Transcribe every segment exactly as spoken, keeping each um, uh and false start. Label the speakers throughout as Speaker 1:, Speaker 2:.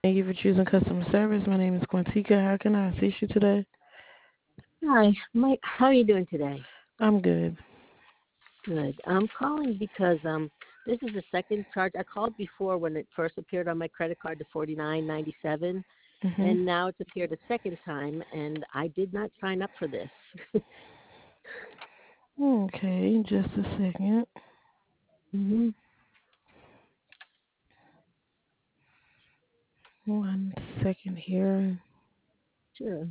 Speaker 1: Thank you for choosing customer service. My name is Quantica. How can I assist you today?
Speaker 2: Hi, Mike. How are you doing today?
Speaker 1: I'm good.
Speaker 2: Good. I'm calling because um this is the second charge. I called before when it first appeared on my credit card to forty nine ninety seven,
Speaker 1: Mhm.
Speaker 2: and now it's appeared a second time, and I did not sign up for this.
Speaker 1: Okay, just a second.
Speaker 2: hmm
Speaker 1: One second here.
Speaker 2: Sure.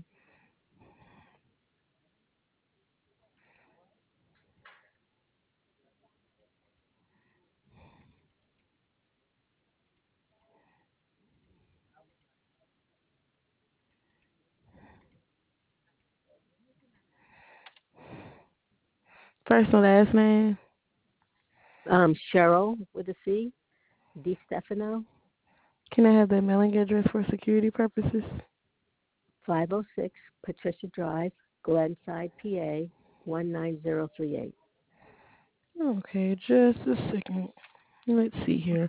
Speaker 1: First and last name.
Speaker 2: Um, Cheryl with a C, Di Stefano,
Speaker 1: Can I have that mailing address for security purposes?
Speaker 2: five oh six Patricia Drive, Glenside, P A one nine zero three eight.
Speaker 1: Okay, just a second. Let's see here.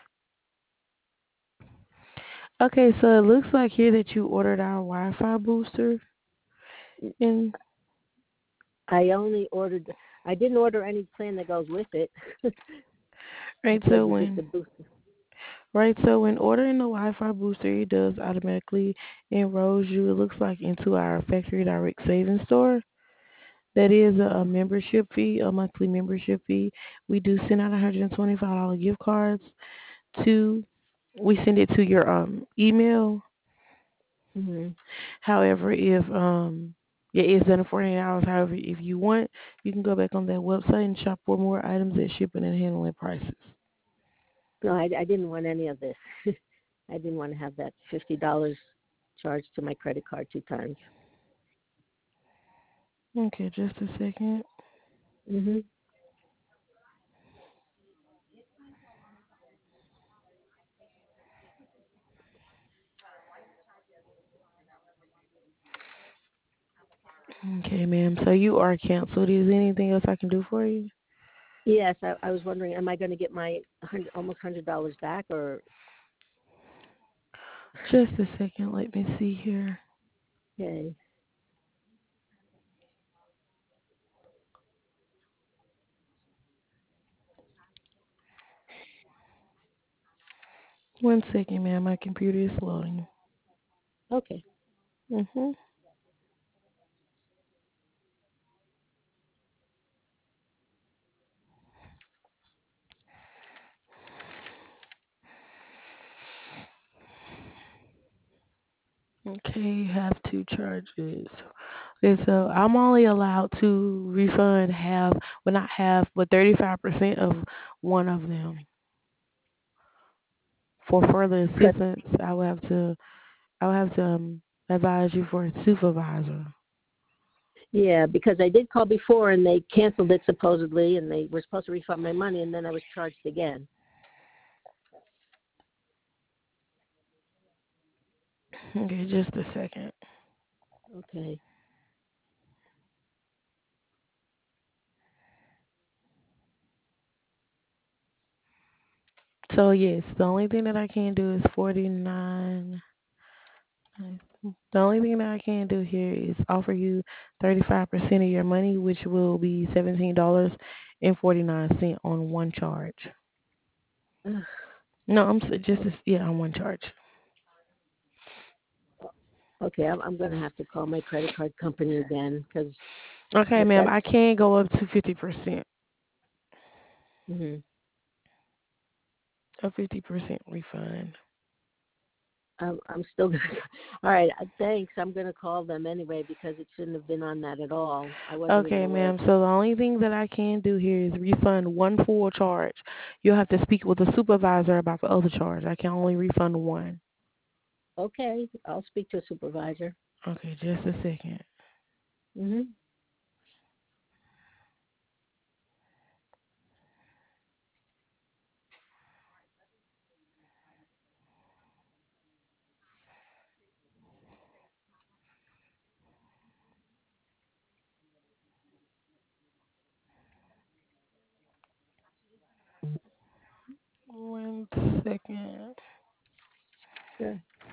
Speaker 1: Okay, so it looks like here that you ordered our Wi-Fi booster. And
Speaker 2: I only ordered. I didn't order any plan that goes with it.
Speaker 1: right,
Speaker 2: It says
Speaker 1: so
Speaker 2: it's just a
Speaker 1: when
Speaker 2: booster.
Speaker 1: right, so when ordering the Wi-Fi booster, it does automatically enroll you. It looks like into our factory direct savings store. That is a, a membership fee, a monthly membership fee. We do send out one hundred twenty-five dollars gift cards to, we send it to your um email.
Speaker 2: hmm
Speaker 1: However, if um yeah, it's done in forty-eight hours. However, if you want, you can go back on that website and shop for more items at shipping and handling prices.
Speaker 2: No, I, I didn't want any of this. I didn't want to have that fifty dollars charged to my credit card two times.
Speaker 1: Okay, just a second.
Speaker 2: hmm
Speaker 1: Okay, ma'am. So you are canceled. Is there anything else I can do for you?
Speaker 2: Yes, I, I was wondering, am I going to get my hundred, almost hundred dollars back, or
Speaker 1: Just a second. Let me see here.
Speaker 2: okay?
Speaker 1: One second, ma'am. My computer is loading.
Speaker 2: Okay.
Speaker 1: Mhm. Okay, you have two charges. Okay, so I'm only allowed to refund half, well not half, but thirty-five percent of one of them. For further
Speaker 2: Cause,
Speaker 1: assistance, I will have to, I will have to um, advise you for a supervisor.
Speaker 2: yeah, because I did call before and they canceled it supposedly, and they were supposed to refund my money, and then I was charged again.
Speaker 1: Okay, just a second.
Speaker 2: Okay.
Speaker 1: So yes, the only thing that I can do is forty-nine. The only thing that I can do here is offer you thirty-five percent of your money, which will be seventeen dollars and forty-nine cents on one charge.
Speaker 2: Ugh.
Speaker 1: No, I'm s- just as- yeah on one charge.
Speaker 2: Okay, I'm, I'm going to have to call my credit card company again because
Speaker 1: Okay,
Speaker 2: that,
Speaker 1: ma'am,
Speaker 2: that's.
Speaker 1: I can go up to fifty percent,
Speaker 2: hmm
Speaker 1: a fifty percent refund.
Speaker 2: I'm, I'm still gonna. All right, uh, thanks. I'm gonna call them anyway because it shouldn't have been on that at all. I wasn't even
Speaker 1: Okay,
Speaker 2: aware.
Speaker 1: ma'am. So the only thing that I can do here is refund one full charge. You'll have to speak with the supervisor about the other charge. I can only refund one.
Speaker 2: Okay, I'll speak to a supervisor.
Speaker 1: Okay, just a second.
Speaker 2: hmm
Speaker 1: One second.
Speaker 2: Sure.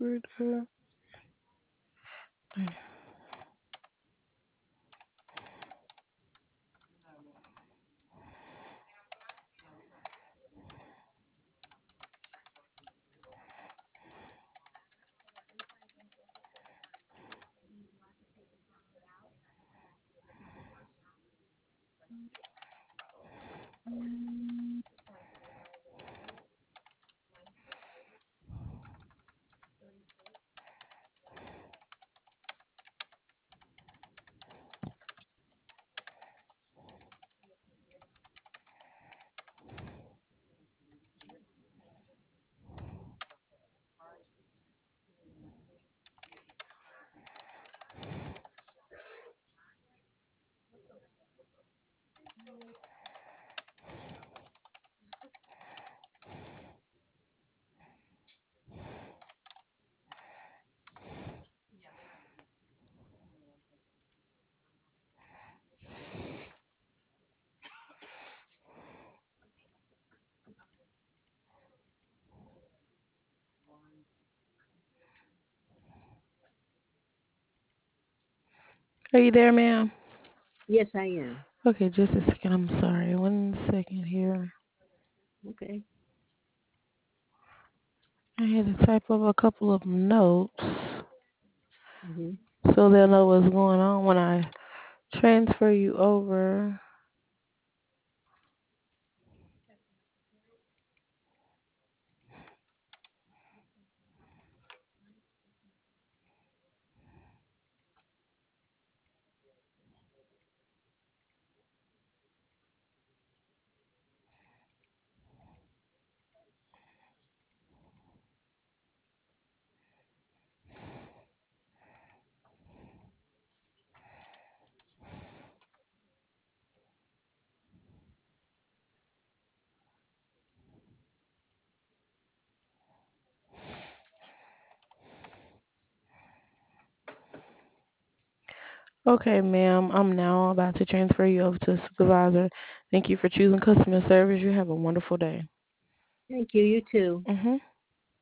Speaker 1: Are you there, ma'am?
Speaker 2: Yes, I am.
Speaker 1: Okay, just a second. I'm sorry. One second here.
Speaker 2: Okay.
Speaker 1: I had to type up a couple of notes
Speaker 2: Mhm.
Speaker 1: so they'll know what's going on when I transfer you over. Okay, ma'am. I'm now about to transfer you over to a supervisor. Thank you for choosing customer service. You have a wonderful day.
Speaker 2: Thank you. You too.
Speaker 1: Mhm.